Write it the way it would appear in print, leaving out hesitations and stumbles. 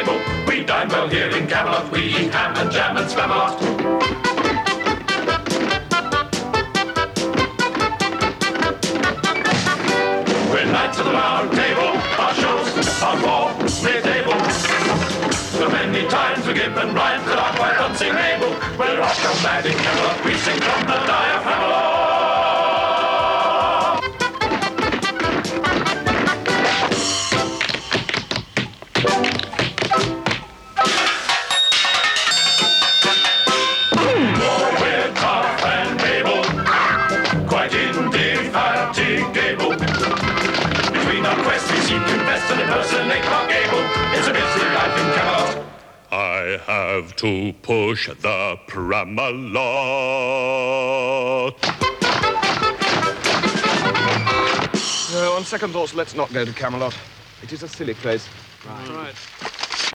table. We dine well here in Camelot. We eat ham and jam and Spamalot. We're knights of the round table. Our shows are more mid-table. So many times we're given rhymes that are quite unsingable. We're off from mad in Camelot. We sing from the diaphragm. And impersonate Clark Gable. It's a busy life in Camelot. I have to push the Pramalot. No, on second thoughts, let's not go to Camelot. It is a silly place. Right.